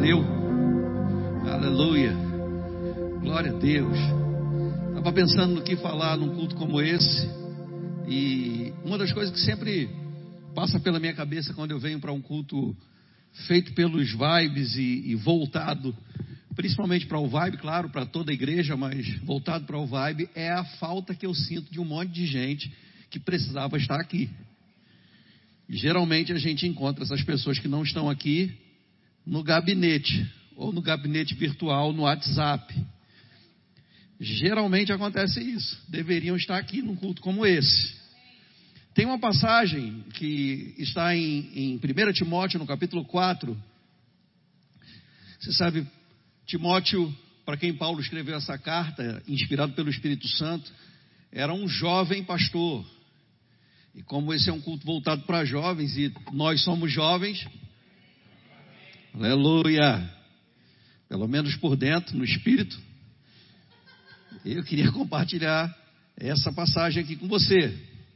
deu. Aleluia. Glória a Deus. Estava pensando no que falar num culto como esse. E uma das coisas que sempre passa pela minha cabeça quando eu venho para um culto feito pelos Vibes e voltado, principalmente para o Vibe, claro, para toda a igreja, mas voltado para o Vibe, é a falta que eu sinto de um monte de gente que precisava estar aqui. E geralmente a gente encontra essas pessoas que não estão aqui no gabinete, ou no gabinete virtual, no WhatsApp. Geralmente acontece isso. Deveriam estar aqui num culto como esse. Tem uma passagem que está em 1 Timóteo, no capítulo 4. Você sabe, Timóteo, para quem Paulo escreveu essa carta, inspirado pelo Espírito Santo, era um jovem pastor. E como esse é um culto voltado para jovens, e nós somos jovens, aleluia, pelo menos por dentro, no espírito, eu queria compartilhar essa passagem aqui com você.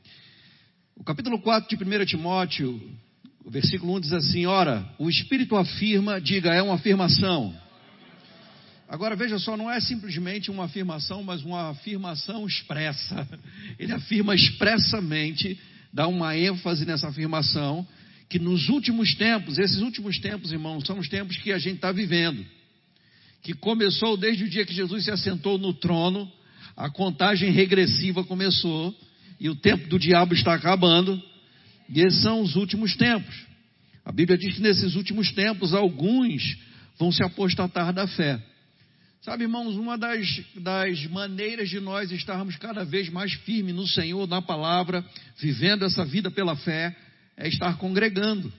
O capítulo 4 de 1 Timóteo, o versículo 1 diz assim: ora, o Espírito afirma, diga, é uma afirmação. Agora veja só, não é simplesmente uma afirmação, mas uma afirmação expressa. Ele afirma expressamente, dá uma ênfase nessa afirmação, que nos últimos tempos, esses últimos tempos, irmãos, são os tempos que a gente está vivendo. Que começou desde o dia que Jesus se assentou no trono, a contagem regressiva começou, e o tempo do diabo está acabando, e esses são os últimos tempos. A Bíblia diz que nesses últimos tempos, alguns vão se apostatar da fé. Sabe, irmãos, uma das maneiras de nós estarmos cada vez mais firmes no Senhor, na palavra, vivendo essa vida pela fé, é estar congregando.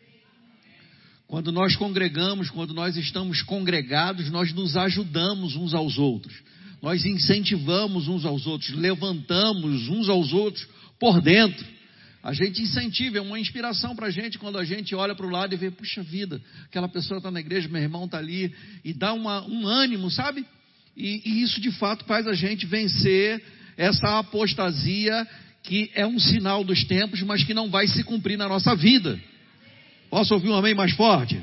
Quando nós congregamos, quando nós estamos congregados, nós nos ajudamos uns aos outros. Nós incentivamos uns aos outros, levantamos uns aos outros por dentro. A gente incentiva, é uma inspiração para a gente quando a gente olha para o lado e vê, puxa vida, aquela pessoa está na igreja, meu irmão está ali, e dá um ânimo, sabe? E isso de fato faz a gente vencer essa apostasia que é um sinal dos tempos, mas que não vai se cumprir na nossa vida. Posso ouvir um amém mais forte?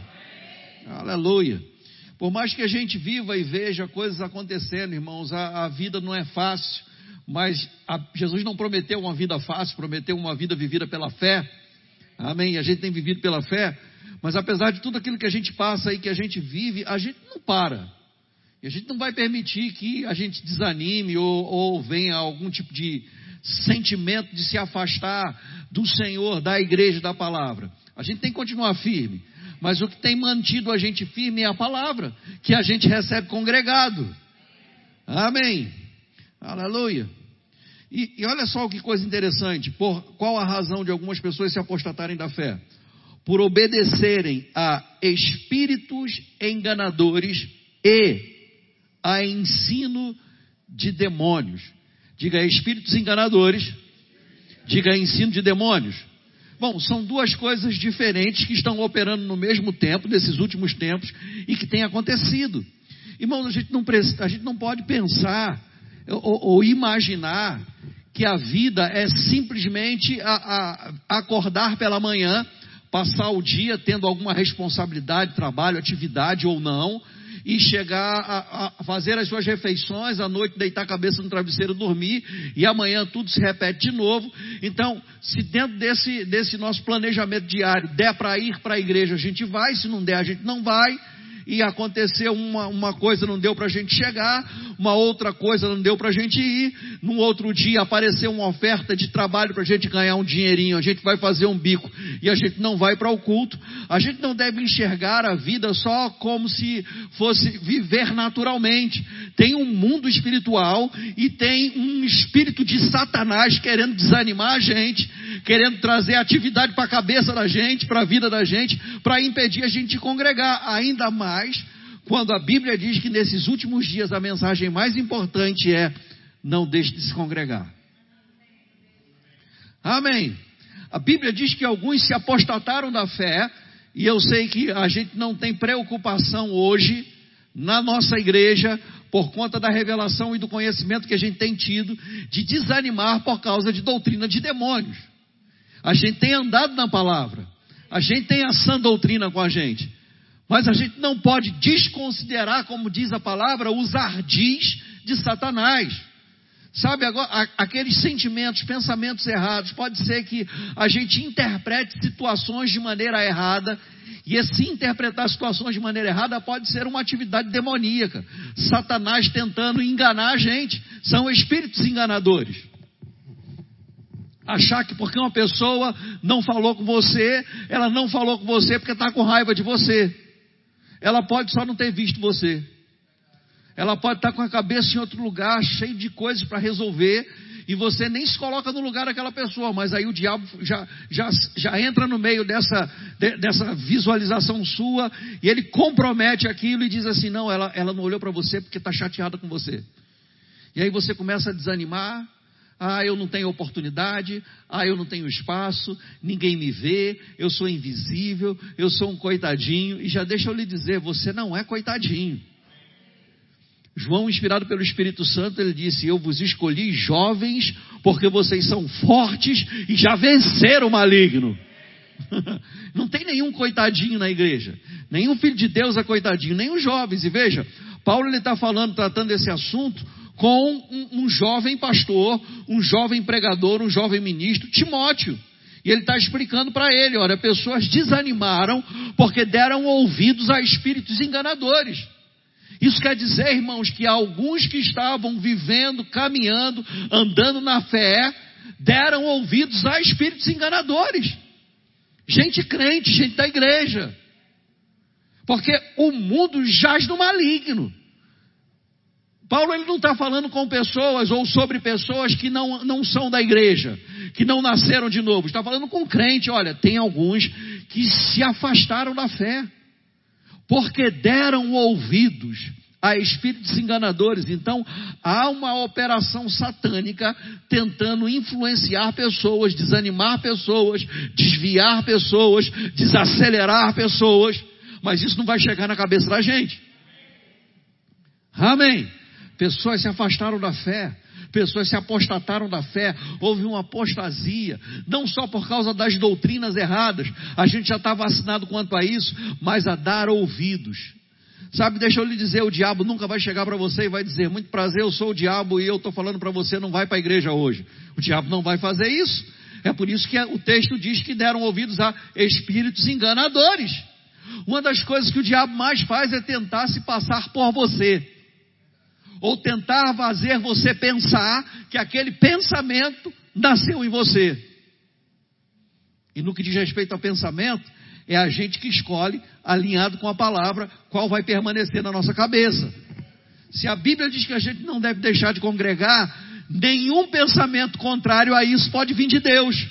Aleluia. Por mais que a gente viva e veja coisas acontecendo, irmãos, a vida não é fácil. Mas Jesus não prometeu uma vida fácil, prometeu uma vida vivida pela fé. Amém? A gente tem vivido pela fé. Mas apesar de tudo aquilo que a gente passa e que a gente vive, a gente não para. E a gente não vai permitir que a gente desanime ou venha algum tipo de sentimento de se afastar do Senhor, da igreja, da palavra. A gente tem que continuar firme. Mas o que tem mantido a gente firme é a palavra, que a gente recebe congregado. Amém? Aleluia. E olha só que coisa interessante. Por qual a razão de algumas pessoas se apostatarem da fé? Por obedecerem a espíritos enganadores e a ensino de demônios. Diga espíritos enganadores, diga ensino de demônios. Bom, são duas coisas diferentes que estão operando no mesmo tempo, nesses últimos tempos, e que tem acontecido. Irmãos, a gente não pode pensar ou imaginar que a vida é simplesmente acordar pela manhã, passar o dia tendo alguma responsabilidade, trabalho, atividade ou não, e chegar a fazer as suas refeições, à noite deitar a cabeça no travesseiro, dormir, e amanhã tudo se repete de novo. Então, se dentro desse nosso planejamento diário der para ir para a igreja, a gente vai, se não der, a gente não vai. E aconteceu uma coisa, não deu para a gente chegar, uma outra coisa não deu para a gente ir, num outro dia apareceu uma oferta de trabalho para a gente ganhar um dinheirinho, a gente vai fazer um bico e a gente não vai para o culto. A gente não deve enxergar a vida só como se fosse viver naturalmente. Tem um mundo espiritual e tem um espírito de Satanás querendo desanimar a gente, querendo trazer atividade para a cabeça da gente, para a vida da gente, para impedir a gente de congregar, ainda mais quando a Bíblia diz que nesses últimos dias a mensagem mais importante é: não deixe de se congregar. Amém. A Bíblia diz que alguns se apostataram da fé, e eu sei que a gente não tem preocupação hoje na nossa igreja, por conta da revelação e do conhecimento que a gente tem tido, de desanimar por causa de doutrina de demônios. A gente tem andado na palavra, a gente tem a sã doutrina com a gente. Mas a gente não pode desconsiderar, como diz a palavra, os ardis de Satanás. Sabe, agora, aqueles sentimentos, pensamentos errados, pode ser que a gente interprete situações de maneira errada, e esse interpretar situações de maneira errada pode ser uma atividade demoníaca. Satanás tentando enganar a gente, são espíritos enganadores. Achar que porque uma pessoa não falou com você, ela não falou com você porque está com raiva de você. Ela pode só não ter visto você. Ela pode estar com a cabeça em outro lugar, cheio de coisas para resolver, e você nem se coloca no lugar daquela pessoa, mas aí o diabo já entra no meio dessa visualização sua, e ele compromete aquilo e diz assim, não, ela não olhou para você porque está chateada com você. E aí você começa a desanimar, eu não tenho oportunidade, eu não tenho espaço, ninguém me vê, eu sou invisível, eu sou um coitadinho, e já deixa eu lhe dizer, você não é coitadinho. João, inspirado pelo Espírito Santo, ele disse, eu vos escolhi jovens, porque vocês são fortes e já venceram o maligno. Não tem nenhum coitadinho na igreja, nenhum filho de Deus é coitadinho, nem os jovens. E veja, Paulo está tratando desse assunto com um jovem pastor, um jovem pregador, um jovem ministro, Timóteo. E ele está explicando para ele, olha, pessoas desanimaram porque deram ouvidos a espíritos enganadores. Isso quer dizer, irmãos, que alguns que estavam vivendo, caminhando, andando na fé, deram ouvidos a espíritos enganadores. Gente crente, gente da igreja. Porque o mundo jaz no maligno. Paulo ele não está falando com pessoas ou sobre pessoas que não são da igreja, que não nasceram de novo. Está falando com crente. Olha, tem alguns que se afastaram da fé, porque deram ouvidos a espíritos enganadores. Então, há uma operação satânica tentando influenciar pessoas, desanimar pessoas, desviar pessoas, desacelerar pessoas, mas isso não vai chegar na cabeça da gente. Amém. Pessoas se afastaram da fé, pessoas se apostataram da fé, houve uma apostasia, não só por causa das doutrinas erradas, a gente já está vacinado quanto a isso, mas a dar ouvidos. Sabe, deixa eu lhe dizer, o diabo nunca vai chegar para você e vai dizer, muito prazer, eu sou o diabo e eu estou falando para você, não vai para a igreja hoje. O diabo não vai fazer isso. É por isso que o texto diz que deram ouvidos a espíritos enganadores. Uma das coisas que o diabo mais faz é tentar se passar por você, ou tentar fazer você pensar que aquele pensamento nasceu em você. E no que diz respeito ao pensamento, é a gente que escolhe, alinhado com a palavra, qual vai permanecer na nossa cabeça. Se a Bíblia diz que a gente não deve deixar de congregar, nenhum pensamento contrário a isso pode vir de Deus.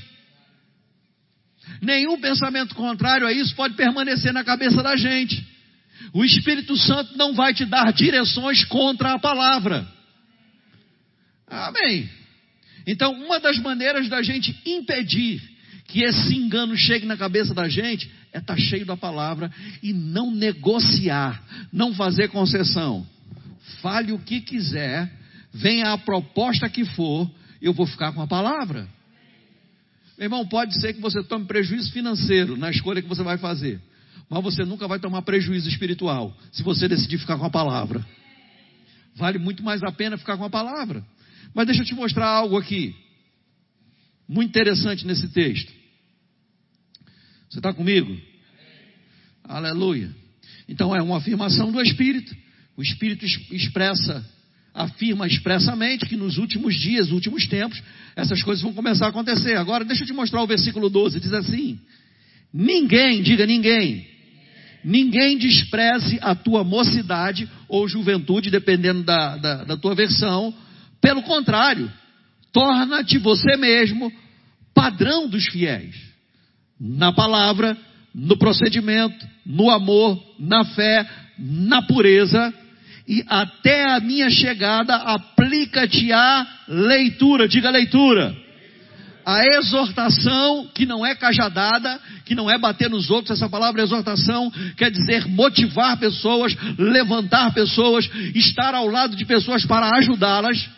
Nenhum pensamento contrário a isso pode permanecer na cabeça da gente. O Espírito Santo não vai te dar direções contra a palavra. Amém. Então, uma das maneiras da gente impedir que esse engano chegue na cabeça da gente é estar cheio da palavra e não negociar, não fazer concessão. Fale o que quiser, venha a proposta que for, eu vou ficar com a palavra. Meu irmão, pode ser que você tome prejuízo financeiro na escolha que você vai fazer, mas você nunca vai tomar prejuízo espiritual se você decidir ficar com a palavra. Vale muito mais a pena ficar com a palavra. Mas deixa eu te mostrar algo aqui muito interessante nesse texto. Você está comigo? Aleluia. Então é uma afirmação do Espírito. O Espírito afirma expressamente que nos últimos dias, últimos tempos, essas coisas vão começar a acontecer. Agora deixa eu te mostrar o versículo 12, diz assim: ninguém, diga ninguém, ninguém despreze a tua mocidade ou juventude, dependendo da tua versão. Pelo contrário, torna-te você mesmo padrão dos fiéis, na palavra, no procedimento, no amor, na fé, na pureza, e até a minha chegada aplica-te a leitura, diga leitura, a exortação, que não é cajadada, que não é bater nos outros. Essa palavra exortação quer dizer motivar pessoas, levantar pessoas, estar ao lado de pessoas para ajudá-las.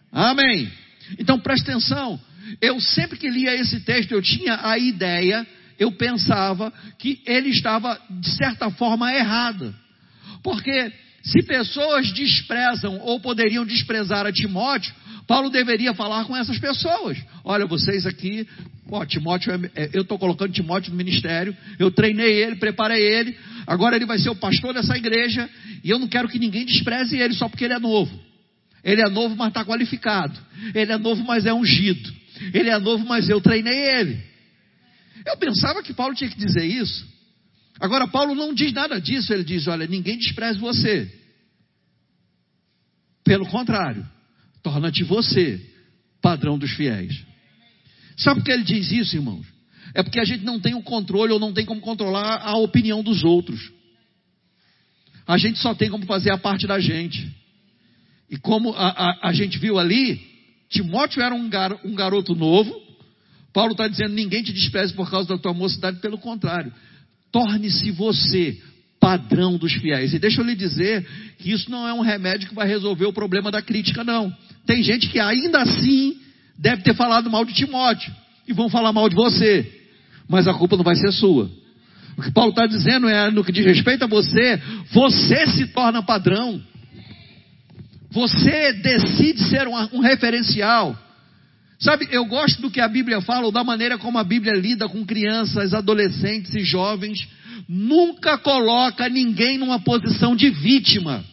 Amém. Então preste atenção, eu sempre que lia esse texto eu tinha a ideia eu pensava que ele estava, de certa forma, errado. Porque se pessoas desprezam ou poderiam desprezar a Timóteo, Paulo deveria falar com essas pessoas. Olha, vocês aqui, Timóteo, eu estou colocando Timóteo no ministério, eu treinei ele, preparei ele, agora ele vai ser o pastor dessa igreja, e eu não quero que ninguém despreze ele só porque ele é novo. Ele é novo, mas está qualificado. Ele é novo, mas é ungido. Ele é novo, mas eu treinei ele. Eu pensava que Paulo tinha que dizer isso. Agora, Paulo não diz nada disso. Ele diz, olha, ninguém despreze você. Pelo contrário, torna-te você padrão dos fiéis. Sabe por que ele diz isso, irmãos? É porque a gente não tem o controle ou não tem como controlar a opinião dos outros. A gente só tem como fazer a parte da gente. E como a gente viu ali, Timóteo era um garoto novo. Paulo está dizendo, ninguém te despreze por causa da tua mocidade, pelo contrário. Torne-se você padrão dos fiéis. E deixa eu lhe dizer que isso não é um remédio que vai resolver o problema da crítica, não. Tem gente que ainda assim deve ter falado mal de Timóteo. E vão falar mal de você. Mas a culpa não vai ser sua. O que Paulo está dizendo é, no que diz respeito a você, você se torna padrão. Você decide ser um referencial. Sabe, eu gosto do que a Bíblia fala, ou da maneira como a Bíblia lida com crianças, adolescentes e jovens. Nunca coloca ninguém numa posição de vítima.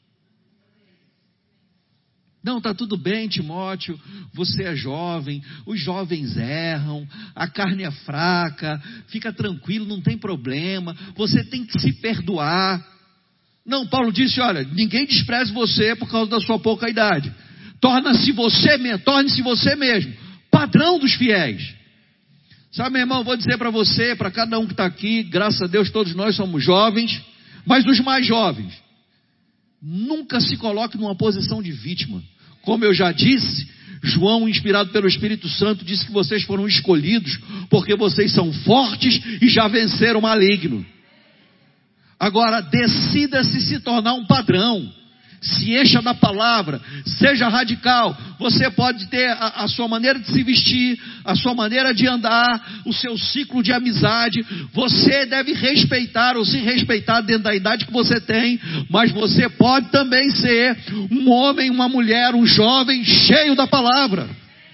Não, está tudo bem, Timóteo, você é jovem, os jovens erram, a carne é fraca, fica tranquilo, não tem problema, você tem que se perdoar. Não, Paulo disse, olha, ninguém despreze você por causa da sua pouca idade. Torne-se você mesmo, padrão dos fiéis. Sabe, meu irmão, vou dizer para você, para cada um que está aqui, graças a Deus todos nós somos jovens, mas os mais jovens, nunca se coloque numa posição de vítima. Como eu já disse, João, inspirado pelo Espírito Santo, disse que vocês foram escolhidos porque vocês são fortes e já venceram o maligno. Agora, decida-se se tornar um padrão. Se encha da palavra, seja radical. Você pode ter a sua maneira de se vestir, a sua maneira de andar, o seu ciclo de amizade. Você deve respeitar ou se respeitar dentro da idade que você tem. Mas você pode também ser um homem, uma mulher, um jovem cheio da palavra.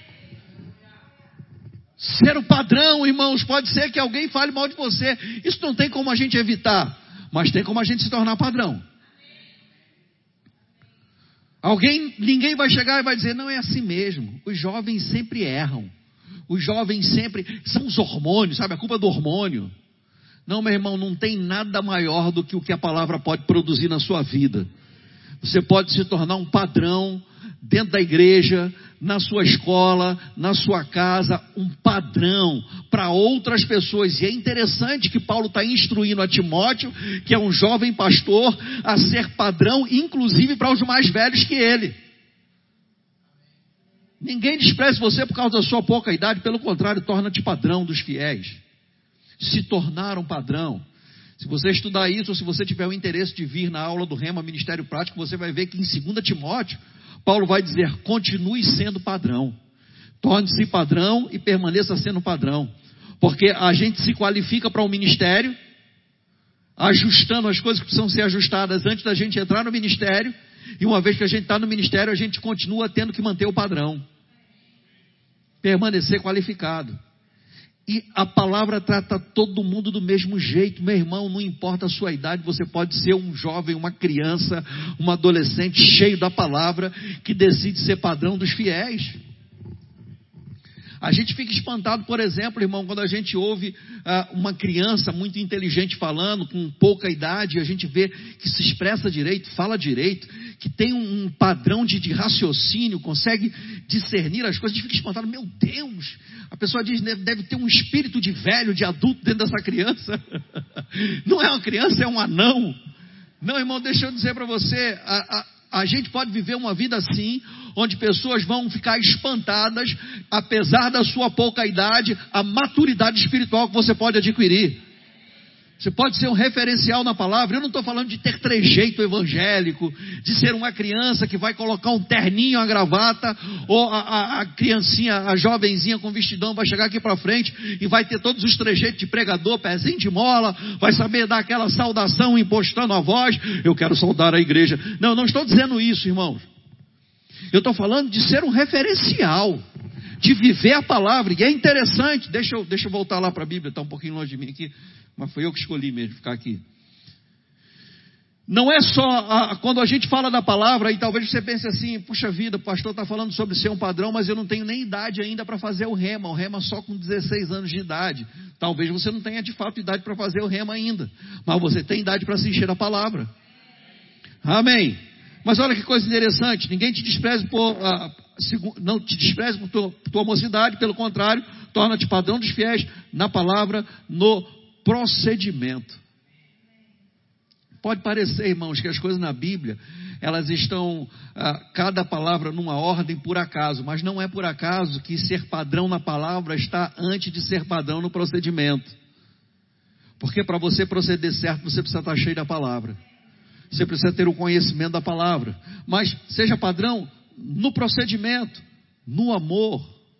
Ser o padrão, irmãos. Pode ser que alguém fale mal de você. Isso não tem como a gente evitar, mas tem como a gente se tornar padrão. Ninguém vai chegar e vai dizer, não é assim mesmo. Os jovens sempre erram. Os jovens sempre, são os hormônios, sabe? A culpa é do hormônio. Não, meu irmão, não tem nada maior do que o que a palavra pode produzir na sua vida. Você pode se tornar um padrão dentro da igreja, na sua escola, na sua casa, um padrão para outras pessoas. E é interessante que Paulo está instruindo a Timóteo, que é um jovem pastor, a ser padrão, inclusive para os mais velhos que ele. Ninguém despreze você por causa da sua pouca idade, pelo contrário, torna-te padrão dos fiéis. Se tornar um padrão. Se você estudar isso, ou se você tiver o interesse de vir na aula do Rema Ministério Prático, você vai ver que em 2 Timóteo, Paulo vai dizer, continue sendo padrão. Torne-se padrão e permaneça sendo padrão. Porque a gente se qualifica para um ministério, ajustando as coisas que precisam ser ajustadas antes da gente entrar no ministério, e uma vez que a gente está no ministério, a gente continua tendo que manter o padrão. Permanecer qualificado. E a palavra trata todo mundo do mesmo jeito, meu irmão, não importa a sua idade, você pode ser um jovem, uma criança, um adolescente cheio da palavra, que decide ser padrão dos fiéis. A gente fica espantado, por exemplo, irmão, quando a gente ouve uma criança muito inteligente falando, com pouca idade, a gente vê que se expressa direito, fala direito, que tem um padrão de raciocínio, consegue discernir as coisas, a gente fica espantado, meu Deus, a pessoa diz, deve ter um espírito de velho, de adulto dentro dessa criança. Não é uma criança, é um anão. Não, irmão, deixa eu dizer para você, a gente pode viver uma vida assim, onde pessoas vão ficar espantadas, apesar da sua pouca idade, a maturidade espiritual que você pode adquirir. Você pode ser um referencial na palavra. Eu não estou falando de ter trejeito evangélico, de ser uma criança que vai colocar um terninho, uma gravata, ou a criancinha, a jovenzinha com vestidão vai chegar aqui para frente e vai ter todos os trejeitos de pregador, pezinho de mola, vai saber dar aquela saudação impostando a voz. Eu quero saudar a igreja. Não, não estou dizendo isso, irmãos. Eu estou falando de ser um referencial, de viver a palavra. E é interessante, deixa eu voltar lá para a Bíblia, está um pouquinho longe de mim aqui, mas foi eu que escolhi mesmo ficar aqui. Não é só quando a gente fala da palavra, e talvez você pense assim, puxa vida, o pastor está falando sobre ser um padrão, mas eu não tenho nem idade ainda para fazer o rema só com 16 anos de idade. Talvez você não tenha de fato idade para fazer o rema ainda, mas você tem idade para se encher da palavra. Amém. Mas olha que coisa interessante, ninguém te despreze não te despreze por tua mocidade, pelo contrário, torna-te padrão dos fiéis na palavra, no procedimento. Pode parecer, irmãos, que as coisas na Bíblia, elas estão, cada palavra numa ordem por acaso, mas não é por acaso que ser padrão na palavra está antes de ser padrão no procedimento. Porque para você proceder certo, você precisa estar cheio da palavra. Você precisa ter o conhecimento da palavra. Mas seja padrão no procedimento, no amor,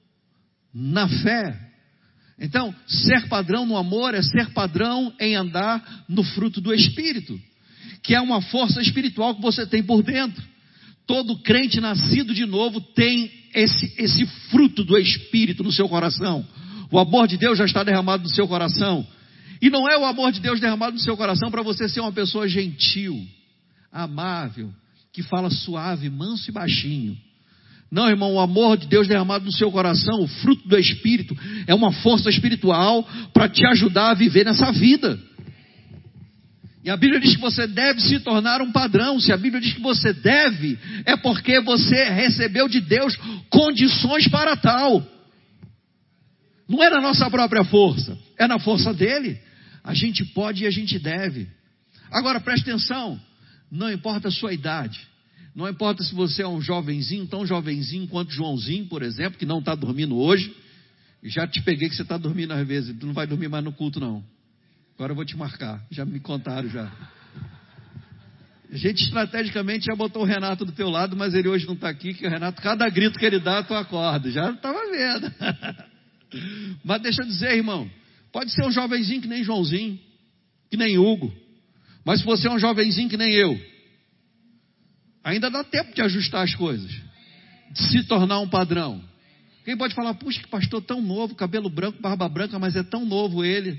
na fé. Então, ser padrão no amor é ser padrão em andar no fruto do Espírito, que é uma força espiritual que você tem por dentro. Todo crente nascido de novo tem esse fruto do Espírito no seu coração. O amor de Deus já está derramado no seu coração. E não é o amor de Deus derramado no seu coração para você ser uma pessoa gentil, amável, que fala suave, manso e baixinho. Não, irmão, o amor de Deus derramado no seu coração, o fruto do Espírito, é uma força espiritual para te ajudar a viver nessa vida. E a Bíblia diz que você deve se tornar um padrão. Se a Bíblia diz que você deve, é porque você recebeu de Deus condições para tal. Não é na nossa própria força, é na força dele. A gente pode e a gente deve. Agora preste atenção, não importa a sua idade. Não importa se você é um jovenzinho, tão jovenzinho quanto Joãozinho, por exemplo, que não está dormindo hoje. Já te peguei que você está dormindo às vezes. Tu não vai dormir mais no culto, não. Agora eu vou te marcar. Já me contaram já. A gente estrategicamente já botou o Renato do teu lado, mas ele hoje não está aqui, que o Renato, cada grito que ele dá, tu acorda. Já estava vendo. Mas deixa eu dizer, irmão. Pode ser um jovenzinho que nem Joãozinho, que nem Hugo. Mas se você é um jovenzinho que nem eu, ainda dá tempo de ajustar as coisas, de se tornar um padrão. Quem pode falar, puxa, que pastor tão novo, cabelo branco, barba branca, mas é tão novo ele.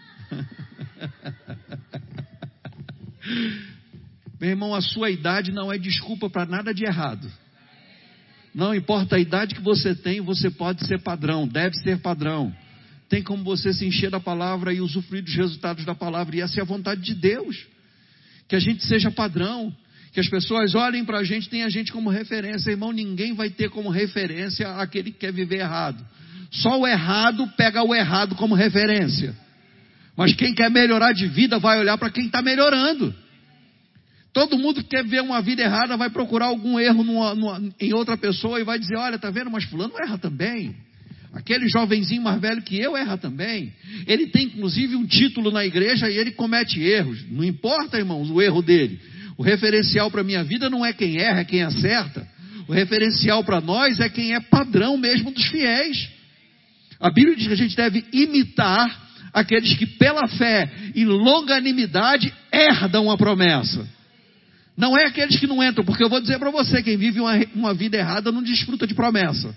Meu irmão, a sua idade não é desculpa para nada de errado. Não importa a idade que você tem, você pode ser padrão, deve ser padrão. Tem como você se encher da palavra e usufruir dos resultados da palavra. E essa é a vontade de Deus. Que a gente seja padrão. Que as pessoas olhem para a gente, tenham a gente como referência. Irmão, ninguém vai ter como referência aquele que quer viver errado. Só o errado pega o errado como referência. Mas quem quer melhorar de vida vai olhar para quem está melhorando. Todo mundo que quer ver uma vida errada vai procurar algum erro em outra pessoa e vai dizer, olha, tá vendo, mas fulano erra também. Aquele jovenzinho mais velho que eu erra também. Ele tem inclusive um título na igreja e ele comete erros. Não importa, irmãos, o erro dele. O referencial para a minha vida não é quem erra, é quem acerta. O referencial para nós é quem é padrão mesmo dos fiéis. A Bíblia diz que a gente deve imitar aqueles que pela fé e longanimidade herdam a promessa. Não é aqueles que não entram, porque eu vou dizer para você, quem vive uma vida errada não desfruta de promessa.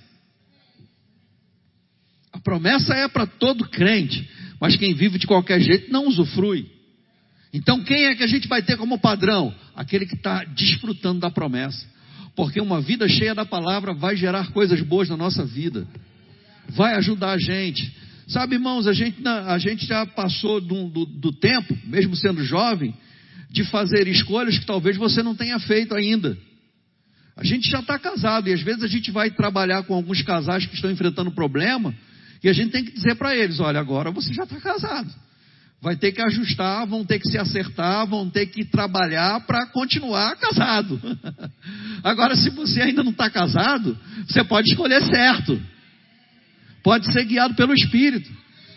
A promessa é para todo crente, mas quem vive de qualquer jeito não usufrui. Então quem é que a gente vai ter como padrão? Aquele que está desfrutando da promessa. Porque uma vida cheia da palavra vai gerar coisas boas na nossa vida. Vai ajudar a gente. Sabe, irmãos, a gente já passou do tempo, mesmo sendo jovem, de fazer escolhas que talvez você não tenha feito ainda. A gente já está casado e às vezes a gente vai trabalhar com alguns casais que estão enfrentando problema e a gente tem que dizer para eles, olha, agora você já está casado. Vai ter que ajustar, vão ter que se acertar, vão ter que trabalhar para continuar casado. Agora, se você ainda não está casado, você pode escolher certo. Pode ser guiado pelo Espírito.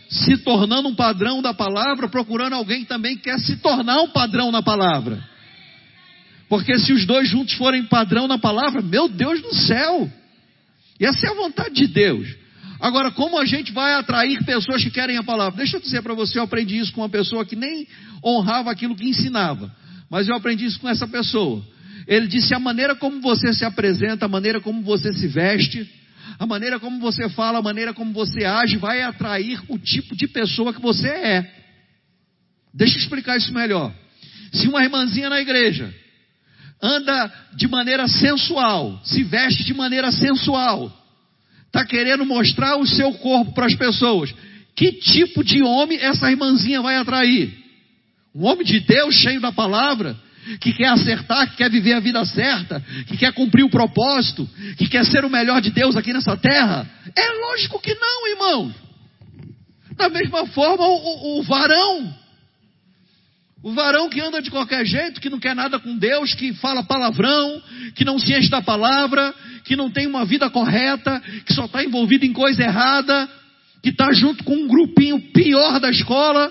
se tornando um padrão da palavra, procurando alguém que também quer se tornar um padrão na palavra. Porque se os dois juntos forem padrão na palavra, meu Deus do céu, e essa é a vontade de Deus. Agora, como a gente vai atrair pessoas que querem a palavra? Deixa eu dizer para você, eu aprendi isso com uma pessoa que nem honrava aquilo que ensinava, mas eu aprendi isso com essa pessoa. Ele disse: a maneira como você se apresenta, a maneira como você se veste, a maneira como você fala, a maneira como você age, vai atrair o tipo de pessoa que você é. Deixa eu explicar isso melhor. Se uma irmãzinha na igreja anda de maneira sensual, se veste de maneira sensual, está querendo mostrar o seu corpo para as pessoas, que tipo de homem essa irmãzinha vai atrair? Um homem de Deus, cheio da palavra, que quer acertar, que quer viver a vida certa, que quer cumprir o propósito, que quer ser o melhor de Deus aqui nessa terra? É lógico que não, irmão. Da mesma forma, o varão que anda de qualquer jeito, que não quer nada com Deus, que fala palavrão, que não se enche da palavra, que não tem uma vida correta, que só está envolvido em coisa errada, que está junto com um grupinho pior da escola,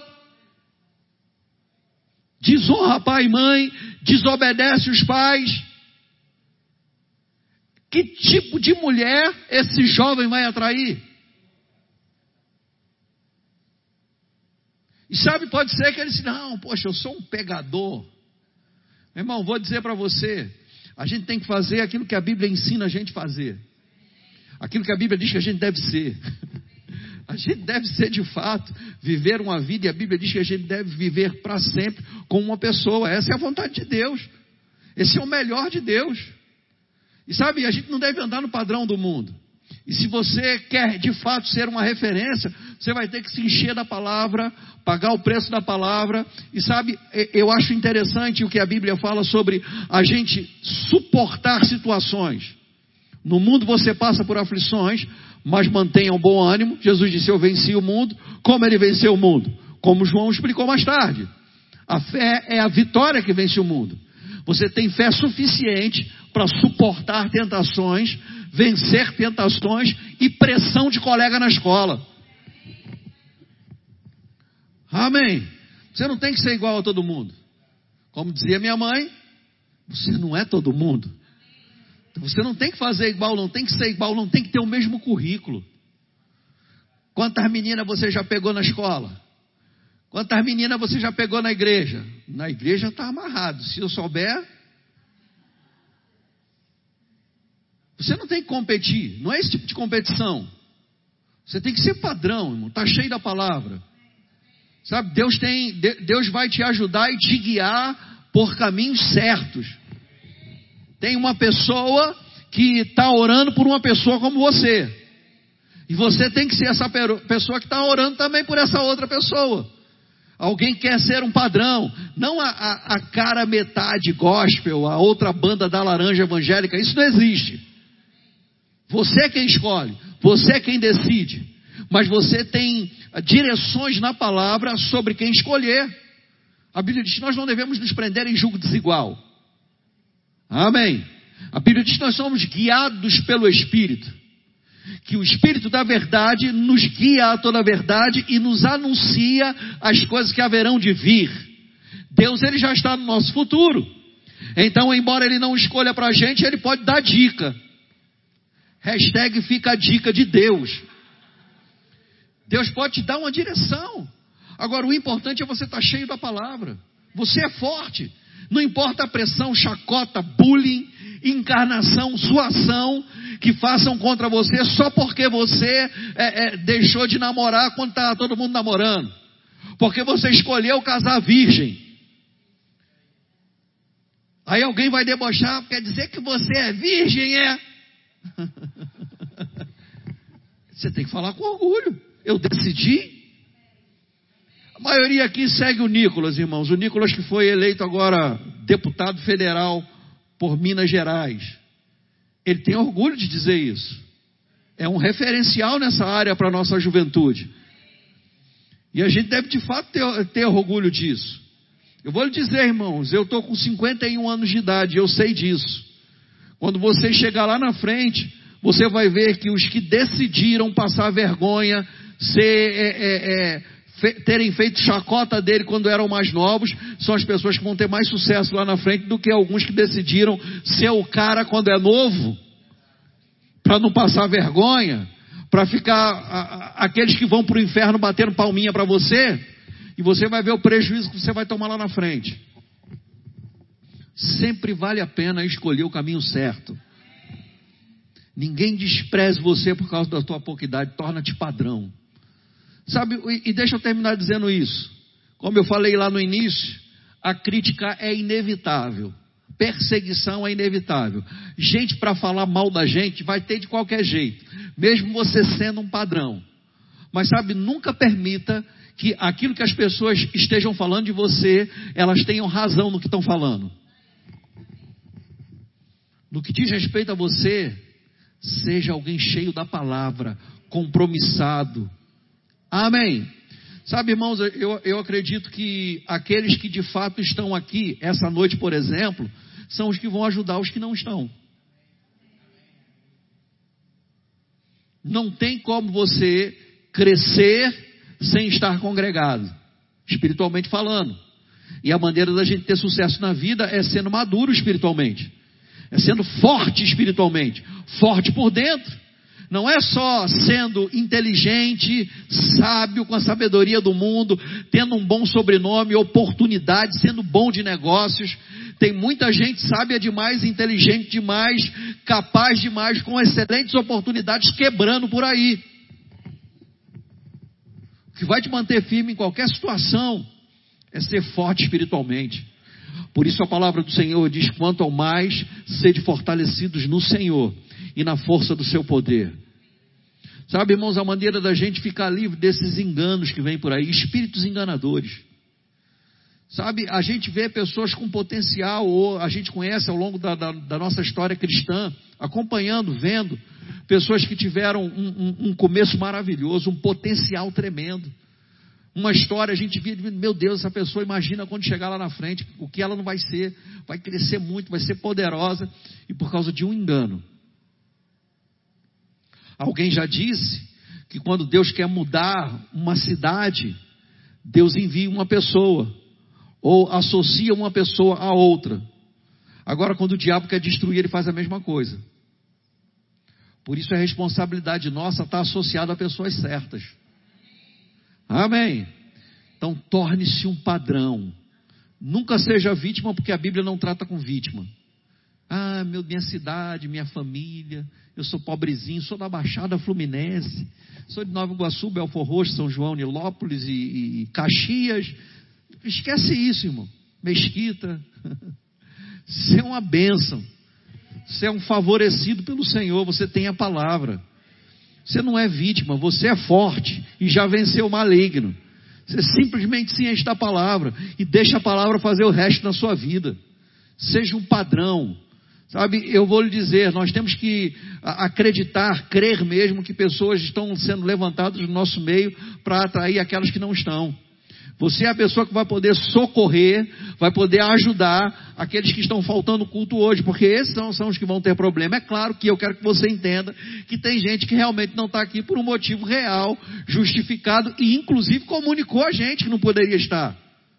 desonra pai e mãe, desobedece os pais. Que tipo de mulher esse jovem vai atrair? E sabe, pode ser que ele disse: não, poxa, eu sou um pegador. Meu irmão, vou dizer para você, a gente tem que fazer aquilo que a Bíblia ensina a gente fazer. Aquilo que a Bíblia diz que a gente deve ser. A gente deve ser de fato, viver uma vida, e a Bíblia diz que a gente deve viver para sempre com uma pessoa. Essa é a vontade de Deus. Esse é o melhor de Deus. E sabe, a gente não deve andar no padrão do mundo. E se você quer de fato ser uma referência, você vai ter que se encher da palavra, pagar o preço da palavra. E sabe, eu acho interessante o que a Bíblia fala sobre a gente suportar situações. No mundo você passa por aflições, mas mantenha um bom ânimo. Jesus disse: eu venci o mundo. Como ele venceu o mundo? Como João explicou mais tarde. A fé é a vitória que vence o mundo. Você tem fé suficiente para suportar tentações, vencer tentações e pressão de colega na escola. Amém. Você não tem que ser igual a todo mundo. Como dizia minha mãe, você não é todo mundo. Você não tem que fazer igual, não tem que ser igual, não tem que ter o mesmo currículo. Quantas meninas você já pegou na escola? Quantas meninas você já pegou na igreja? Na igreja está amarrado. Se eu souber, você não tem que competir. Não é esse tipo de competição. Você tem que ser padrão, irmão. Está cheio da palavra. Sabe, Deus vai te ajudar e te guiar por caminhos certos. Tem uma pessoa que está orando por uma pessoa como você. E você tem que ser essa pessoa que está orando também por essa outra pessoa. Alguém quer ser um padrão. Não a cara metade gospel, a outra banda da laranja evangélica. Isso não existe. Você é quem escolhe. Você é quem decide. Mas você tem direções na palavra sobre quem escolher. A Bíblia diz que nós não devemos nos prender em julgo desigual. Amém. A Bíblia diz que nós somos guiados pelo Espírito. Que o Espírito da verdade nos guia a toda a verdade e nos anuncia as coisas que haverão de vir. Deus, ele já está no nosso futuro. Então, embora ele não escolha para a gente, ele pode dar dica. Hashtag fica a dica de Deus. Deus pode te dar uma direção. Agora, o importante é você estar cheio da palavra. Você é forte. Não importa a pressão, chacota, bullying, encarnação, suação que façam contra você só porque você deixou de namorar quando estava todo mundo namorando. Porque você escolheu casar virgem. Aí alguém vai debochar, quer dizer que você é virgem, é? Você tem que falar com orgulho. Eu decidi. A maioria aqui segue o Nicolas, irmãos. O Nicolas que foi eleito agora deputado federal por Minas Gerais. Ele tem orgulho de dizer isso. É um referencial nessa área para a nossa juventude. E a gente deve de fato ter orgulho disso. Eu vou lhe dizer, irmãos, eu estou com 51 anos de idade, eu sei disso. Quando você chegar lá na frente, você vai ver que os que decidiram passar vergonha, terem feito chacota dele quando eram mais novos, são as pessoas que vão ter mais sucesso lá na frente do que alguns que decidiram ser o cara quando é novo, para não passar vergonha, para ficar aqueles que vão para o inferno batendo palminha para você, e você vai ver o prejuízo que você vai tomar lá na frente. Sempre vale a pena escolher o caminho certo. Ninguém despreze você por causa da tua pouca idade, torna-te padrão. Sabe, e deixa eu terminar dizendo isso. Como eu falei lá no início, a crítica é inevitável. Perseguição é inevitável. Gente para falar mal da gente vai ter de qualquer jeito, mesmo você sendo um padrão. Mas sabe, nunca permita que aquilo que as pessoas estejam falando de você, elas tenham razão no que estão falando. No que diz respeito a você, seja alguém cheio da palavra, compromissado. Amém. Sabe, irmãos, eu acredito que aqueles que de fato estão aqui, essa noite, por exemplo, são os que vão ajudar os que não estão. Não tem como você crescer sem estar congregado, espiritualmente falando. E a maneira da gente ter sucesso na vida é sendo maduro espiritualmente. É sendo forte espiritualmente. Forte por dentro. Não é só sendo inteligente, sábio, com a sabedoria do mundo, tendo um bom sobrenome, oportunidade, sendo bom de negócios. Tem muita gente sábia demais, inteligente demais, capaz demais, com excelentes oportunidades, quebrando por aí. O que vai te manter firme em qualquer situação é ser forte espiritualmente. Por isso a palavra do Senhor diz: quanto ao mais, sede fortalecidos no Senhor e na força do seu poder. Sabe, irmãos, a maneira da gente ficar livre desses enganos que vêm por aí, espíritos enganadores. Sabe, a gente vê pessoas com potencial, ou a gente conhece ao longo da nossa história cristã, acompanhando, vendo, pessoas que tiveram um começo maravilhoso, um potencial tremendo. Uma história, a gente via, meu Deus, essa pessoa, imagina quando chegar lá na frente, o que ela não vai ser, vai crescer muito, vai ser poderosa, e por causa de um engano. Alguém já disse que quando Deus quer mudar uma cidade, Deus envia uma pessoa, ou associa uma pessoa a outra. Agora, quando o diabo quer destruir, ele faz a mesma coisa. Por isso é responsabilidade nossa estar associado a pessoas certas. Amém? Então torne-se um padrão. Nunca seja vítima, porque a Bíblia não trata com vítima. Ah, minha cidade, minha família, eu sou pobrezinho, sou da Baixada Fluminense, sou de Nova Iguaçu, Belfor Roxo, São João, Nilópolis e Caxias. Esquece isso, irmão. Mesquita. Você é uma bênção. Você é um favorecido pelo Senhor, você tem a palavra. Você não é vítima, você é forte e já venceu o maligno. Você simplesmente se enche da palavra e deixa a palavra fazer o resto na sua vida. Seja um padrão. Sabe, eu vou lhe dizer, nós temos que acreditar, crer mesmo que pessoas estão sendo levantadas no nosso meio para atrair aquelas que não estão. Você é a pessoa que vai poder socorrer, vai poder ajudar aqueles que estão faltando culto hoje, porque esses são os que vão ter problema. É claro que eu quero que você entenda que tem gente que realmente não está aqui por um motivo real, justificado, e inclusive comunicou a gente que não poderia estar.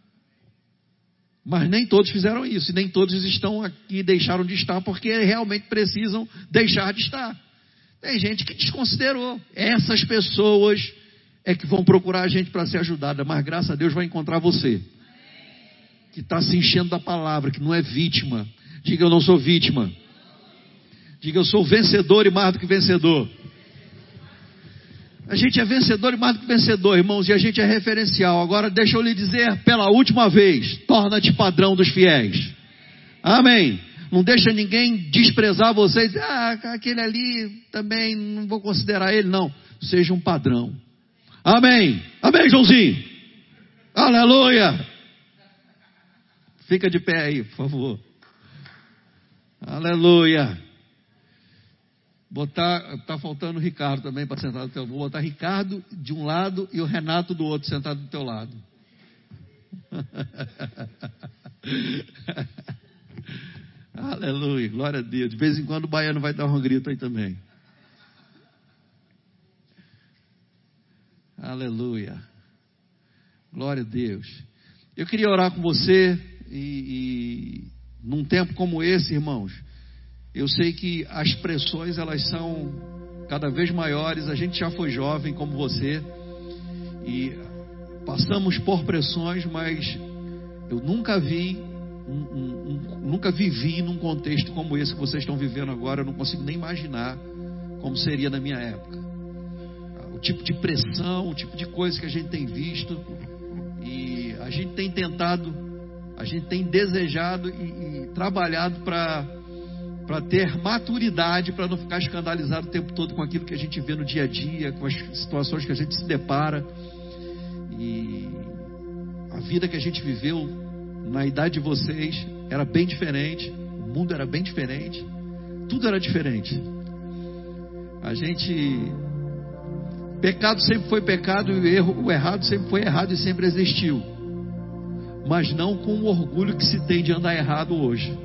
Mas nem todos fizeram isso, e nem todos estão aqui, deixaram de estar, porque realmente precisam deixar de estar. Tem gente que desconsiderou. Essas pessoas é que vão procurar a gente para ser ajudada, mas graças a Deus vai encontrar você, que está se enchendo da palavra, que não é vítima. Diga: eu não sou vítima. Diga: eu sou vencedor e mais do que vencedor. A gente é vencedor e mais do que vencedor, irmãos, e a gente é referencial. Agora deixa eu lhe dizer pela última vez: torna-te padrão dos fiéis. Amém. Não deixa ninguém desprezar você e dizer: aquele ali também não vou considerar ele. Não, seja um padrão. Amém. Amém, Joãozinho. Aleluia. Fica de pé aí, por favor. Aleluia. Tá faltando o Ricardo também para sentar do teu lado. Vou botar Ricardo de um lado e o Renato do outro sentado do teu lado. Aleluia, glória a Deus. De vez em quando o baiano vai dar um grito aí também. a Deus. Eu queria orar com você e num tempo como esse, irmãos, eu sei que as pressões, elas são cada vez maiores. A gente já foi jovem como você e passamos por pressões, mas eu nunca vivi num contexto como esse que vocês estão vivendo agora. Eu não consigo nem imaginar como seria na minha época. O tipo de pressão, o tipo de coisa que a gente tem visto, e a gente tem tentado, a gente tem desejado e trabalhado para ter maturidade, para não ficar escandalizado o tempo todo com aquilo que a gente vê no dia a dia, com as situações que a gente se depara. E a vida que a gente viveu na idade de vocês era bem diferente, o mundo era bem diferente, tudo era diferente. Pecado sempre foi pecado, e o errado sempre foi errado e sempre existiu, mas não com o orgulho que se tem de andar errado hoje.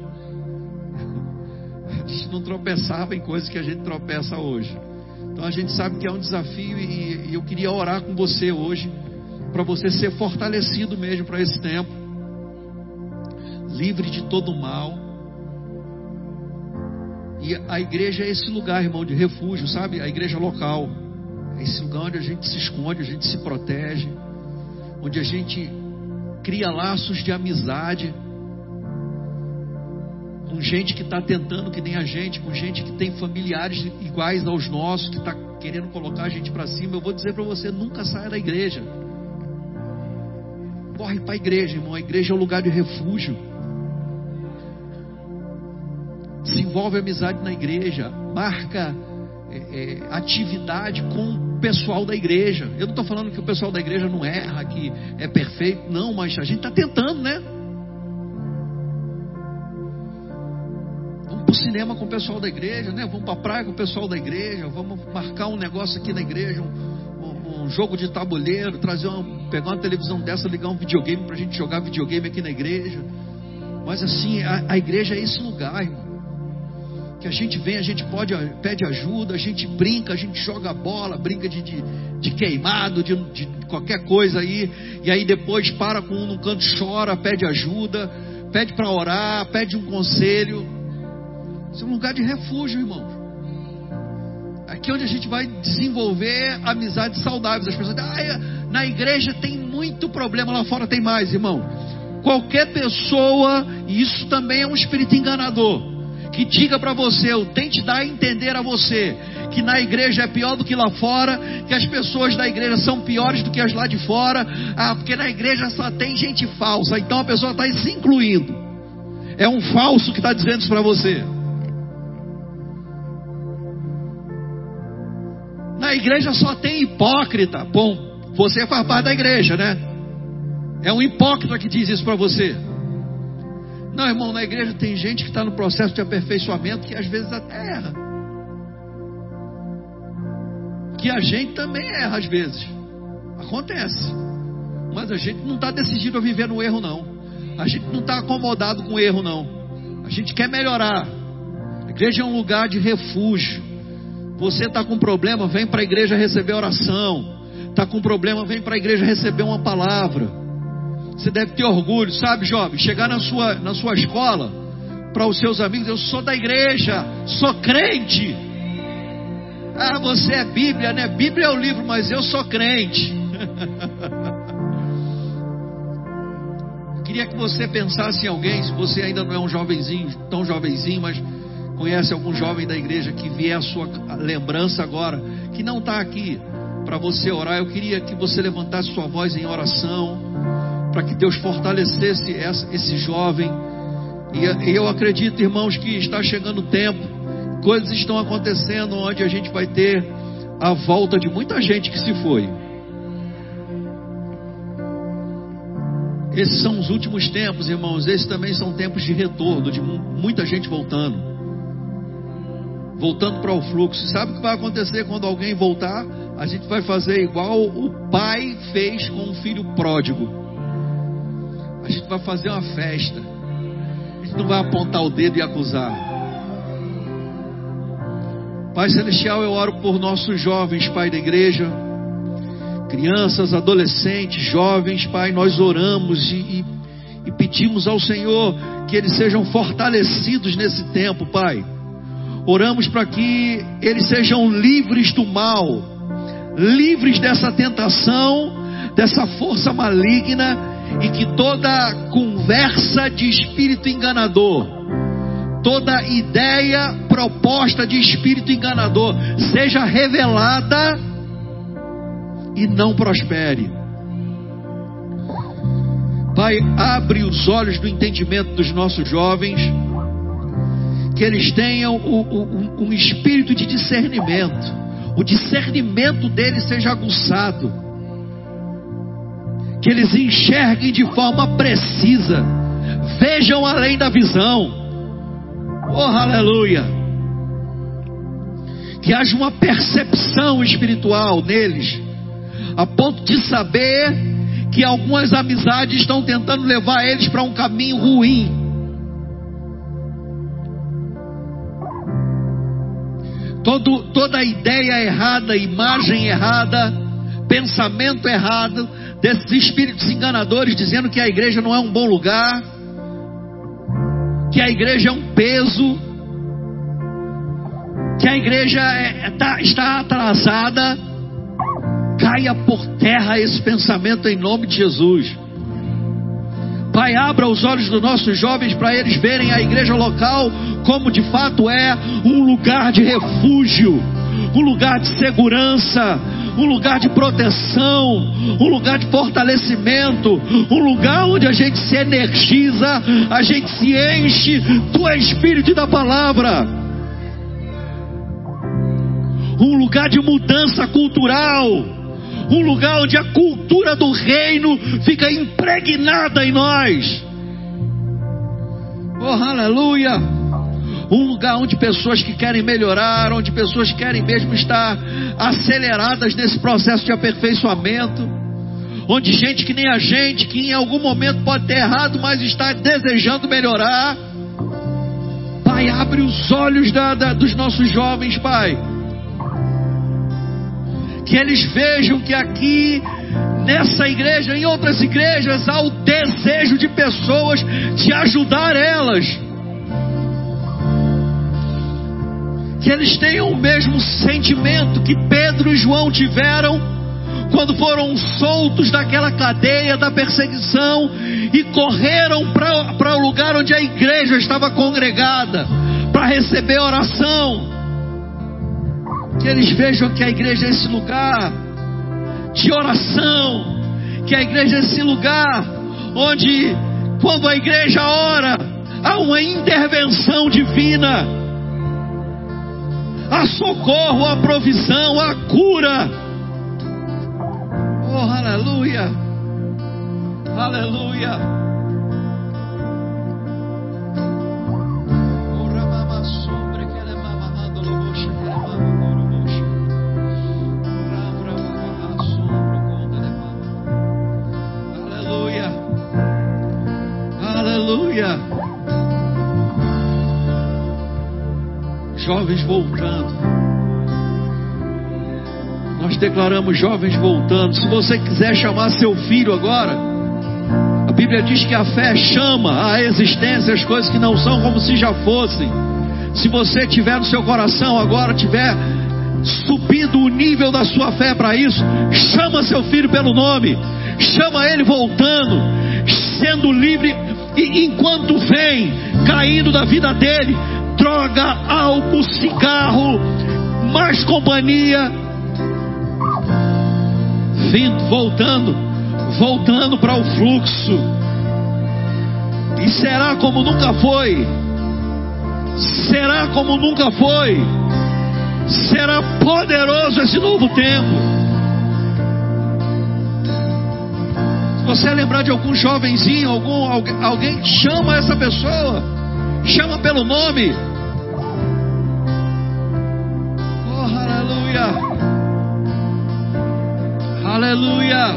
A gente não tropeçava em coisas que a gente tropeça hoje. Então a gente sabe que é um desafio, e eu queria orar com você hoje, para você ser fortalecido mesmo para esse tempo, livre de todo mal. E a igreja é esse lugar, irmão, de refúgio, sabe? A igreja local é esse lugar onde a gente se esconde, a gente se protege, onde a gente cria laços de amizade com gente que está tentando que nem a gente, com gente que tem familiares iguais aos nossos, que está querendo colocar a gente para cima. Eu vou dizer para você, nunca saia da igreja. Corre para a igreja, irmão. A igreja é um lugar de refúgio. Desenvolve amizade na igreja. Marca atividade com o pessoal da igreja. Eu não estou falando que o pessoal da igreja não erra, que é perfeito. Não, mas a gente está tentando, né? Vamos para o cinema com o pessoal da igreja, né? Vamos para a praia com o pessoal da igreja. Vamos marcar um negócio aqui na igreja, um jogo de tabuleiro, pegar uma televisão dessa, ligar um videogame para a gente jogar videogame aqui na igreja. Mas assim, a igreja é esse lugar, irmão, que a gente vem, a gente pede ajuda, a gente brinca, a gente joga bola, brinca de queimado, de qualquer coisa aí, e aí depois para com um no canto, chora, pede ajuda, pede para orar, pede um conselho. Isso é um lugar de refúgio, irmão. Aqui é onde a gente vai desenvolver amizades saudáveis. As pessoas dizem, na igreja tem muito problema, lá fora tem mais, irmão. Qualquer pessoa, e isso também é um espírito enganador, que diga para você, ou tente dar a entender a você, que na igreja é pior do que lá fora, que as pessoas da igreja são piores do que as lá de fora, porque na igreja só tem gente falsa, então a pessoa está se incluindo. É um falso que está dizendo isso para você. Na igreja só tem hipócrita. Bom, você faz parte da igreja, né? É um hipócrita que diz isso para você. Não, irmão, na igreja tem gente que está no processo de aperfeiçoamento, que às vezes até erra. Que a gente também erra às vezes. Acontece. Mas a gente não está decidido a viver no erro, não. A gente não está acomodado com o erro, não. A gente quer melhorar. A igreja é um lugar de refúgio. Você está com problema, vem para a igreja receber oração. Está com problema, vem para a igreja receber uma palavra. Você deve ter orgulho, sabe, jovem? Chegar na sua escola, para os seus amigos, eu sou da igreja, sou crente. Você é Bíblia, né? Bíblia é o livro, mas eu sou crente. Eu queria que você pensasse em alguém, se você ainda não é um jovenzinho, tão jovenzinho, mas conhece algum jovem da igreja que vier a sua lembrança agora, que não está aqui para você orar. Eu queria que você levantasse sua voz em oração, para que Deus fortalecesse esse jovem. E eu acredito, irmãos, que está chegando o tempo, coisas estão acontecendo onde a gente vai ter a volta de muita gente que se foi. Esses são os últimos tempos, irmãos. Esses também são tempos de retorno, de muita gente voltando para o fluxo. Sabe o que vai acontecer quando alguém voltar? A gente vai fazer igual o pai fez com o filho pródigo. A gente vai fazer uma festa. A gente não vai apontar o dedo e acusar. Pai Celestial, eu oro por nossos jovens, Pai da igreja, crianças, adolescentes, jovens, Pai, nós oramos e pedimos ao Senhor que eles sejam fortalecidos nesse tempo, Pai. Oramos para que eles sejam livres do mal, livres dessa tentação, dessa força maligna, e que toda conversa de espírito enganador, toda ideia, proposta de espírito enganador seja revelada e não prospere. Pai, abre os olhos do entendimento dos nossos jovens, que eles tenham um espírito de discernimento, o discernimento deles seja aguçado, que eles enxerguem de forma precisa, vejam além da visão, oh aleluia, que haja uma percepção espiritual neles, a ponto de saber que algumas amizades estão tentando levar eles para um caminho ruim. Toda ideia errada, imagem errada, pensamento errado desses espíritos enganadores, dizendo que a igreja não é um bom lugar, que a igreja é um peso, que a igreja está atrasada, caia por terra esse pensamento em nome de Jesus. Pai, abra os olhos dos nossos jovens para eles verem a igreja local como de fato é um lugar de refúgio, um lugar de segurança, um lugar de proteção, um lugar de fortalecimento, um lugar onde a gente se energiza, a gente se enche do Espírito e da Palavra, um lugar de mudança cultural, um lugar onde a cultura do reino fica impregnada em nós. Oh, aleluia! Um lugar onde pessoas que querem melhorar, onde pessoas querem mesmo estar aceleradas nesse processo de aperfeiçoamento, onde gente que nem a gente, que em algum momento pode ter errado, mas está desejando melhorar. Pai, abre os olhos dos nossos jovens, Pai, que eles vejam que aqui nessa igreja, em outras igrejas, há o desejo de pessoas de ajudar elas, que eles tenham o mesmo sentimento que Pedro e João tiveram quando foram soltos daquela cadeia da perseguição e correram para o lugar onde a igreja estava congregada para receber oração. Que eles vejam que a igreja é esse lugar de oração, que a igreja é esse lugar onde, quando a igreja ora, há uma intervenção divina, há socorro, há provisão, há cura. Oh, aleluia, aleluia. Aleluia. Jovens voltando. Nós declaramos jovens voltando. Se você quiser chamar seu filho agora, a Bíblia diz que a fé chama à existência as coisas que não são como se já fossem. Se você tiver no seu coração agora, tiver subido o nível da sua fé para isso, chama seu filho pelo nome, chama ele voltando, sendo livre. E enquanto vem caindo da vida dele droga, álcool, cigarro, mais companhia, vindo, voltando para o fluxo, e será como nunca foi, será como nunca foi, será poderoso esse novo tempo. Se você lembrar de algum jovenzinho, alguém, chama essa pessoa, chama pelo nome. Oh, aleluia, aleluia.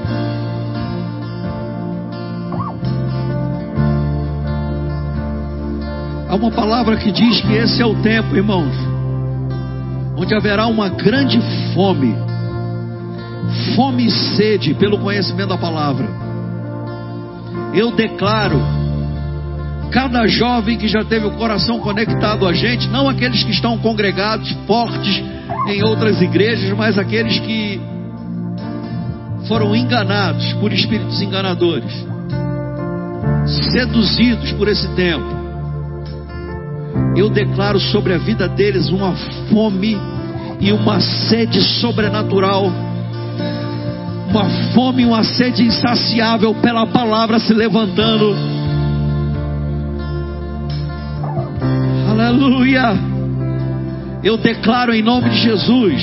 Há uma palavra que diz que esse é o tempo, irmãos, onde haverá uma grande fome fome e sede pelo conhecimento da palavra. Eu declaro, cada jovem que já teve o coração conectado a gente, não aqueles que estão congregados, fortes em outras igrejas, mas aqueles que foram enganados por espíritos enganadores, seduzidos por esse tempo. Eu declaro sobre a vida deles uma fome e uma sede sobrenatural, uma fome e uma sede insaciável pela palavra se levantando. Aleluia! Eu declaro em nome de Jesus,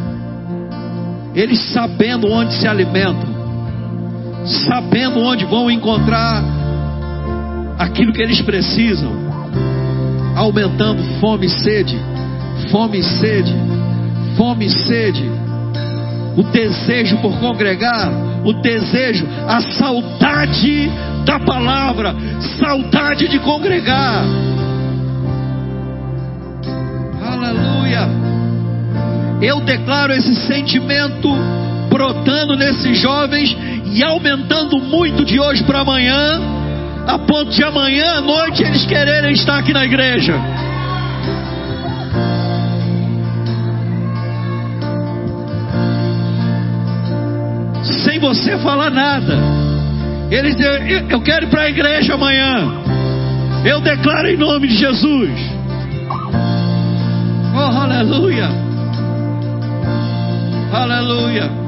eles sabendo onde se alimentam, sabendo onde vão encontrar aquilo que eles precisam, aumentando fome e sede, fome e sede, fome e sede, o desejo por congregar, o desejo, a saudade da palavra, saudade de congregar. Aleluia! Eu declaro esse sentimento brotando nesses jovens e aumentando muito de hoje para amanhã, a ponto de amanhã à noite eles quererem estar aqui na igreja. Sem você falar nada, eles dizem: eu quero ir para a igreja amanhã. Eu declaro em nome de Jesus. Oh, aleluia! Aleluia!